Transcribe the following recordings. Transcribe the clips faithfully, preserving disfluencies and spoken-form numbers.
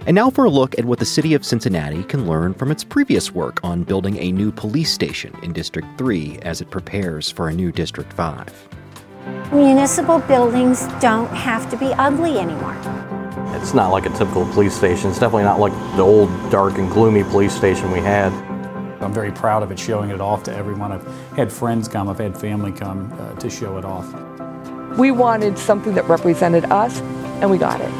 And now for a look at what the city of Cincinnati can learn from its previous work on building a new police station in District three as it prepares for a new District five. Municipal buildings don't have to be ugly anymore. It's not like a typical police station. It's definitely not like the old, dark, and gloomy police station we had. I'm very proud of it, showing it off to everyone. I've had friends come, I've had family come uh, to show it off. We wanted something that represented us, and we got it.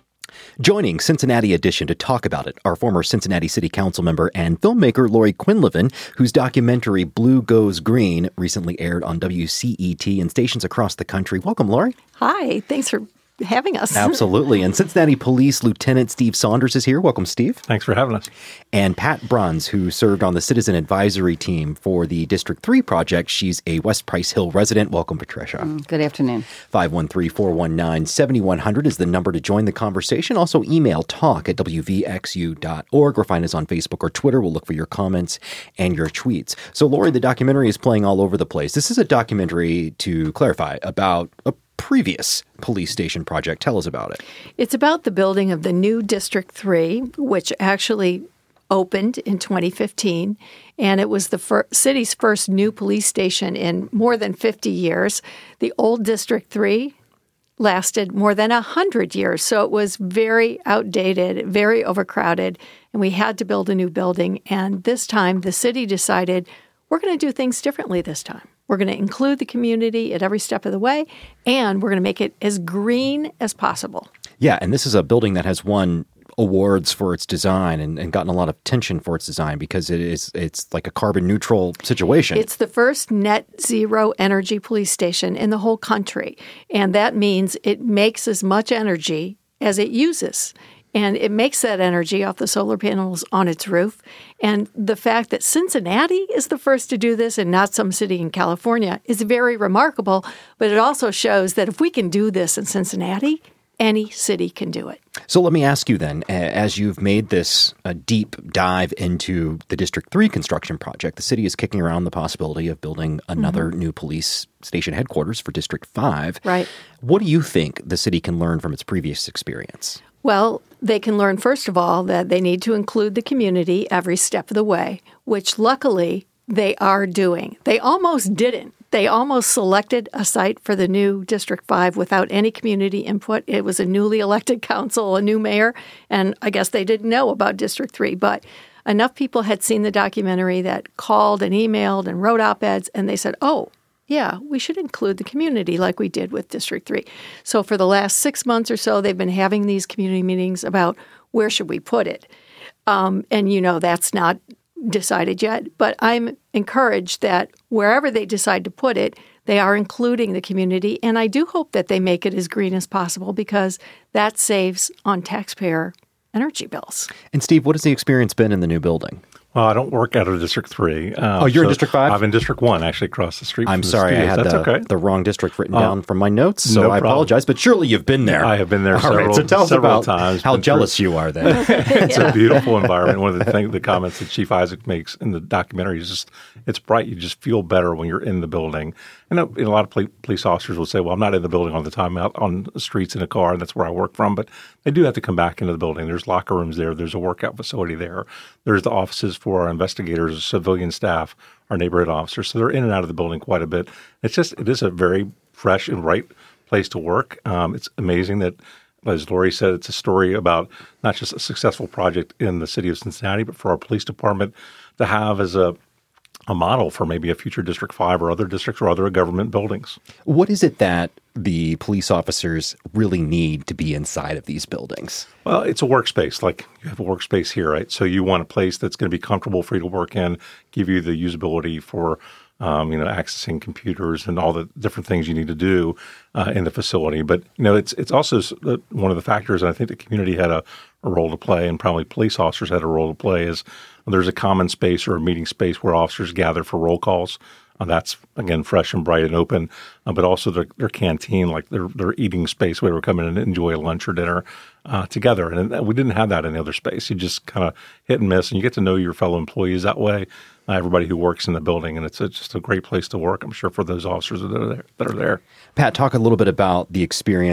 Joining Cincinnati Edition to talk about it are former Cincinnati City Council member and filmmaker Lori Quinlivan, whose documentary Blue Goes Green recently aired on W C E T and stations across the country. Welcome, Lori. Hi, thanks for having us. Absolutely. And Cincinnati Police Lieutenant Steve Saunders is here. Welcome, Steve. Thanks for having us. And Pat Bruns, who served on the Citizen Advisory Team for the District three project. She's a West Price Hill resident. Welcome, Patricia. Mm, good afternoon. five one three, four one nine, seven one zero zero is the number to join the conversation. Also, email talk at w v x u dot org or find us on Facebook or Twitter. We'll look for your comments and your tweets. So, Lori, the documentary is playing all over the place. This is a documentary, to clarify, about a previous police station project. Tell us about it. It's about the building of the new District three, which actually opened in twenty fifteen, and it was the fir- city's first new police station in more than fifty years. The old District three lasted more than one hundred years, so it was very outdated, very overcrowded, and we had to build a new building. And this time, the city decided, we're going to do things differently this time. We're going to include the community at every step of the way, and we're going to make it as green as possible. Yeah, and this is a building that has won awards for its design and, and gotten a lot of attention for its design because it is it's like a carbon neutral situation. It's the first net zero energy police station in the whole country, and that means it makes as much energy as it uses. And it makes that energy off the solar panels on its roof. And the fact that Cincinnati is the first to do this and not some city in California is very remarkable. But it also shows that if we can do this in Cincinnati, any city can do it. So let me ask you then, as you've made this a deep dive into the District three construction project, the city is kicking around the possibility of building another mm-hmm. new police station headquarters for District five. Right. What do you think the city can learn from its previous experience? Well, they can learn, first of all, that they need to include the community every step of the way, which luckily they are doing. They almost didn't. They almost selected a site for the new District five without any community input. It was a newly elected council, a new mayor, and I guess they didn't know about District three. But enough people had seen the documentary that called and emailed and wrote op-eds, and they said, oh, yeah, we should include the community like we did with District three. So for the last six months or so, they've been having these community meetings about where should we put it. Um, and, you know, that's not decided yet. But I'm encouraged that wherever they decide to put it, they are including the community. And I do hope that they make it as green as possible because that saves on taxpayer energy bills. And Steve, what has the experience been in the new building? Well, I don't work out of District three. Um, oh, you're so in District five? I'm in District one, actually, across the street I'm from sorry, the I had That's the, okay. the wrong district written uh, down from my notes, so no I problem. apologize. But surely you've been there. I have been there All several, right, so tell us several about times. how jealous through. you are then. It's yeah. a beautiful environment. One of the things, the comments that Chief Isaac makes in the documentary is just, it's bright. You just feel better when you're in the building. And a, and a lot of police officers will say, well, I'm not in the building all the time, out on the streets in a car, and that's where I work from. But they do have to come back into the building. There's locker rooms there. There's a workout facility there. There's the offices for our investigators, civilian staff, our neighborhood officers. So they're in and out of the building quite a bit. It's just, it is a very fresh and bright place to work. Um, it's amazing that, as Lori said, it's a story about not just a successful project in the city of Cincinnati, but for our police department to have as a a model for maybe a future District five or other districts or other government buildings. What is it that the police officers really need to be inside of these buildings? Well, it's a workspace. Like you have a workspace here, right? So you want a place that's going to be comfortable for you to work in, give you the usability for Um, you know, accessing computers and all the different things you need to do uh, in the facility. But, you know, it's it's also one of the factors, and I think the community had a, a role to play, and probably police officers had a role to play, is there's a common space or a meeting space where officers gather for roll calls. Uh, that's, again, fresh and bright and open, uh, but also their, their canteen, like their, their eating space where they would come in and enjoy a lunch or dinner uh, together. And we didn't have that in the other space. You just kind of hit and miss, and you get to know your fellow employees that way, uh, everybody who works in the building. And it's, it's just a great place to work, I'm sure, for those officers that are there. That are there. Pat, talk a little bit about the experience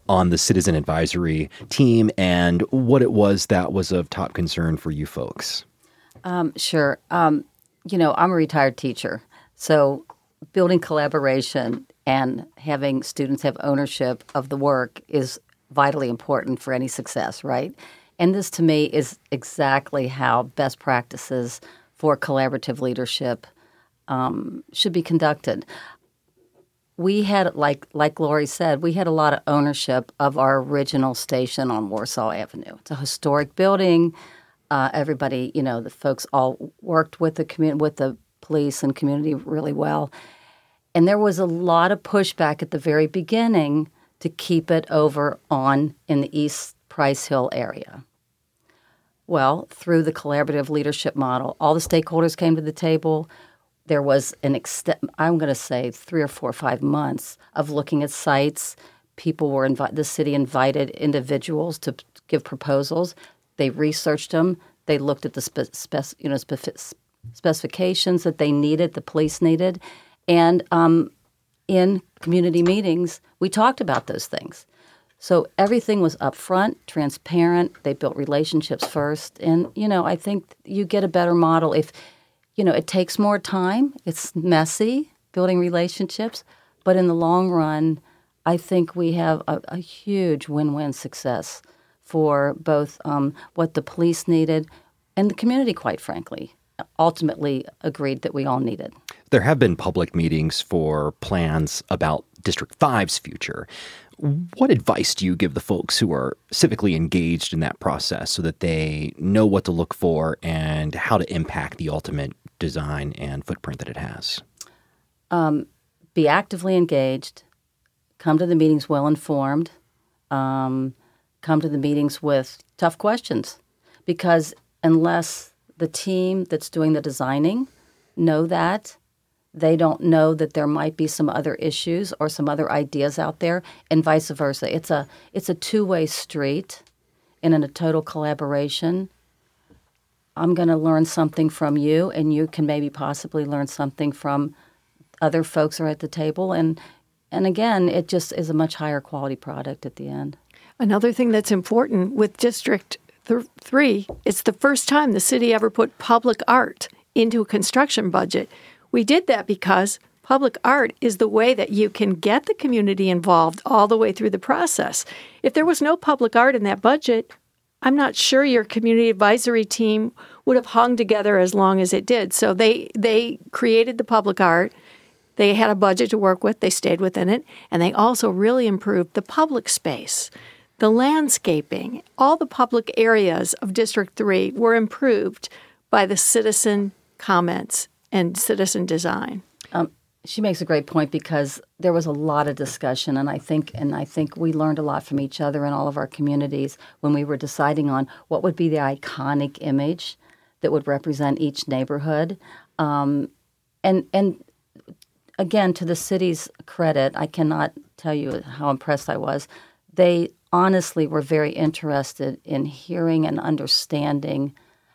on the citizen advisory team and what it was that was of top concern for you folks. Um, sure. Um, you know, I'm a retired teacher, so building collaboration and having students have ownership of the work is vitally important for any success, right? And this, to me, is exactly how best practices for collaborative leadership um, should be conducted. We had, like like Lori said, we had a lot of ownership of our original station on Warsaw Avenue. It's a historic building. Uh, everybody, you know, the folks all worked with the community, with the police and community really well. And there was a lot of pushback at the very beginning to keep it over on in the East Price Hill area. Well, through the collaborative leadership model, all the stakeholders came to the table. There was an extent, I'm going to say three or four or five months of looking at sites. People were invited, the city invited individuals to give proposals. They researched them. They looked at the spe- spec, you know, spef- specifications that they needed, the police needed. And um, in community meetings, we talked about those things. So everything was upfront, transparent. They built relationships first. And, you know, I think you get a better model if – you know, it takes more time. It's messy, building relationships. But in the long run, I think we have a, a huge win-win success for both um, what the police needed and the community, quite frankly, ultimately agreed that we all needed. There have been public meetings for plans about District five's future. What advice do you give the folks who are civically engaged in that process so that they know what to look for and how to impact the ultimate design and footprint that it has? Um, be actively engaged. Come to the meetings well informed. Um, come to the meetings with tough questions. Because unless the team that's doing the designing know that, they don't know that there might be some other issues or some other ideas out there, and vice versa. It's a it's a two-way street, and in a total collaboration. I'm going to learn something from you, and you can maybe possibly learn something from other folks who are at the table. And and again, it just is a much higher quality product at the end. Another thing that's important with District th- three, it's the first time the city ever put public art into a construction budget. We did that because public art is the way that you can get the community involved all the way through the process. If there was no public art in that budget, I'm not sure your community advisory team would have hung together as long as it did. So they they created the public art. They had a budget to work with. They stayed within it. And they also really improved the public space, the landscaping. All the public areas of District three were improved by the citizen comments and citizen design. Um, she makes a great point because there was a lot of discussion, and I think and I think we learned a lot from each other in all of our communities when we were deciding on what would be the iconic image that would represent each neighborhood. Um, and and again, to the city's credit, I cannot tell you how impressed I was. They honestly were very interested in hearing and understanding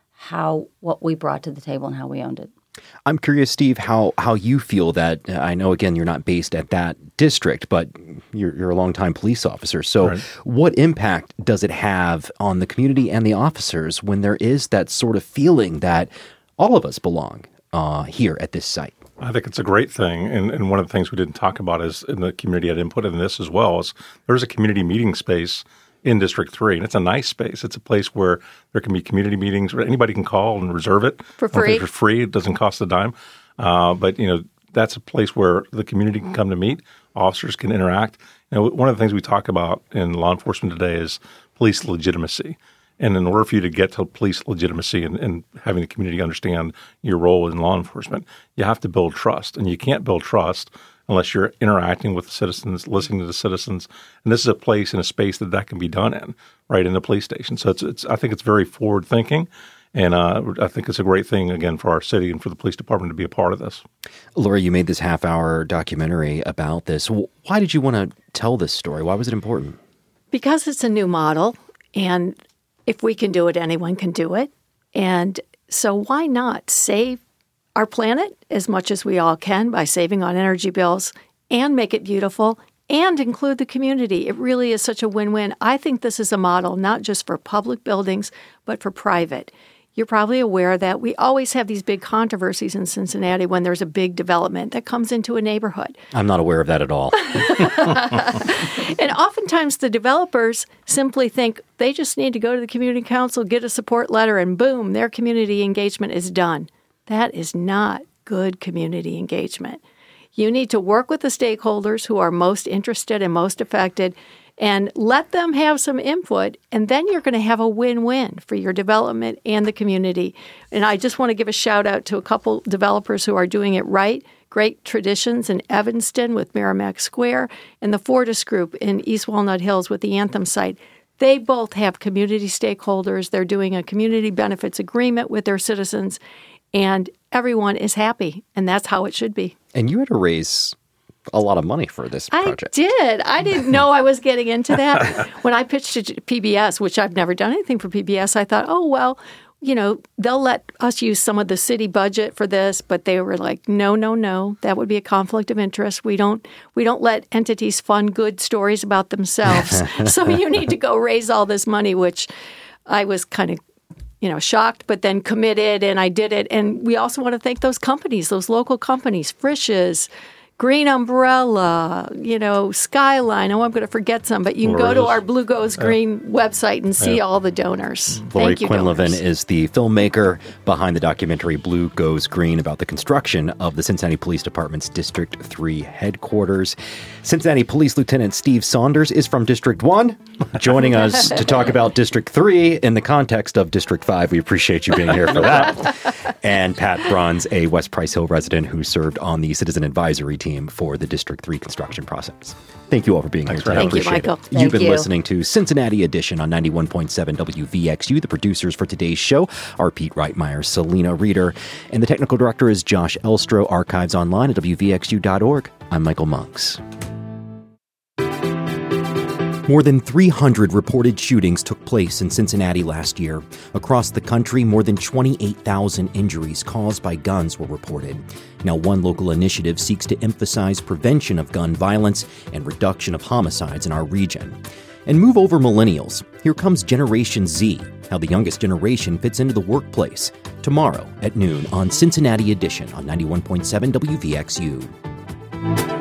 how what we brought to the table and how we owned it. I'm curious, Steve, how, how you feel that, uh, I know, again, you're not based at that district, but you're, you're a longtime police officer. So right. What impact does it have on the community and the officers when there is that sort of feeling that all of us belong uh, here at this site? I think it's a great thing. And, and one of the things we didn't talk about is, in the community had input in this as well, is there's a community meeting space in District three, and it's a nice space. It's a place where there can be community meetings where anybody can call and reserve it. For free. For free. It doesn't cost a dime. Uh, but, you know, that's a place where the community can come to meet. Officers can interact. You know, one of the things we talk about in law enforcement today is police legitimacy. And in order for you to get to police legitimacy and, and having the community understand your role in law enforcement, you have to build trust. And you can't build trust unless you're interacting with the citizens, listening to the citizens. And this is a place and a space that that can be done in, right, in the police station. So it's, it's I think it's very forward thinking. And uh, I think it's a great thing, again, for our city and for the police department to be a part of this. Laura, you made this half-hour documentary about this. Why did you want to tell this story? Why was it important? Because it's a new model, and if we can do it, anyone can do it. And so why not save our planet as much as we all can by saving on energy bills and make it beautiful and include the community. It really is such a win-win. I think this is a model not just for public buildings, but for private. You're probably aware that we always have these big controversies in Cincinnati when there's a big development that comes into a neighborhood. I'm not aware of that at all. And oftentimes the developers simply think they just need to go to the community council, get a support letter, and boom, their community engagement is done. That is not good community engagement. You need to work with the stakeholders who are most interested and most affected and let them have some input, and then you're going to have a win-win for your development and the community. And I just want to give a shout-out to a couple developers who are doing it right. Great Traditions in Evanston with Merrimack Square, and the Fortis Group in East Walnut Hills with the Anthem site. They both have community stakeholders. They're doing a community benefits agreement with their citizens, and everyone is happy, and that's how it should be. And you had to raise a lot of money for this project. I did. I didn't know I was getting into that. When I pitched to P B S, which I've never done anything for P B S, I thought, oh, well, you know, they'll let us use some of the city budget for this, but they were like, no, no, no, that would be a conflict of interest. We don't we don't let entities fund good stories about themselves. So you need to go raise all this money, which I was kind of you know, shocked, but then committed, and I did it. And we also want to thank those companies, those local companies, Frisch's, Green Umbrella, you know, Skyline. Oh, I'm going to forget some, but you can go to our Blue Goes Green uh, website and see yeah. all the donors. Lori Thank you, Quinlivan donors. is the filmmaker behind the documentary Blue Goes Green about the construction of the Cincinnati Police Department's District three headquarters. Cincinnati Police Lieutenant Steve Saunders is from District one, joining us to talk about District three in the context of District five. We appreciate you being here for that. And Pat Bruns, a West Price Hill resident who served on the Citizen Advisory Team for the District three construction process. Thank you all for being Thanks here. For Thank you, appreciate Michael. It. Thank You've been you. listening to Cincinnati Edition on ninety-one point seven W V X U. The producers for today's show are Pete Reitmeyer, Selena Reeder, and the technical director is Josh Elstro. Archives online at W V X U dot org. I'm Michael Monks. More than three hundred reported shootings took place in Cincinnati last year. Across the country, more than twenty-eight thousand injuries caused by guns were reported. Now, one local initiative seeks to emphasize prevention of gun violence and reduction of homicides in our region. And move over millennials. Here comes Generation Z, how the youngest generation fits into the workplace. Tomorrow at noon on Cincinnati Edition on ninety-one point seven W V X U.